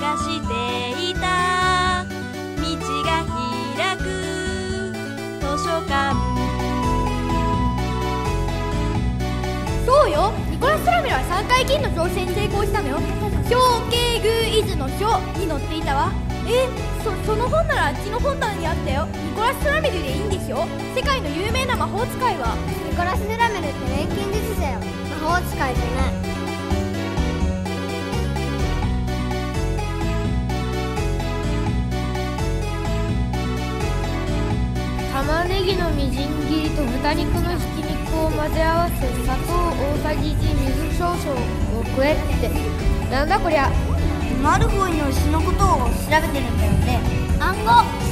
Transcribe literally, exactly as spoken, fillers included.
探していた道が開く図書館。 そうよ、ニコラス・フラメルはさんかい金の挑戦に成功したのよ。象形偶イズの書に載っていたわ。え、そ, その本ならあっちの本棚にあったよ。ニコラス・フラメルでいいんでしょ。世界の有名な魔法使いは。 ニコラス・フラメルって錬金術師だよ。魔法使いじゃない。 玉ねぎのみじん切りと豚肉のひき肉を混ぜ合わせ、砂糖大さじいち、水少々を加えて。なんだこりゃ。 マルフォイの詩のことを調べてるんだよね。 暗号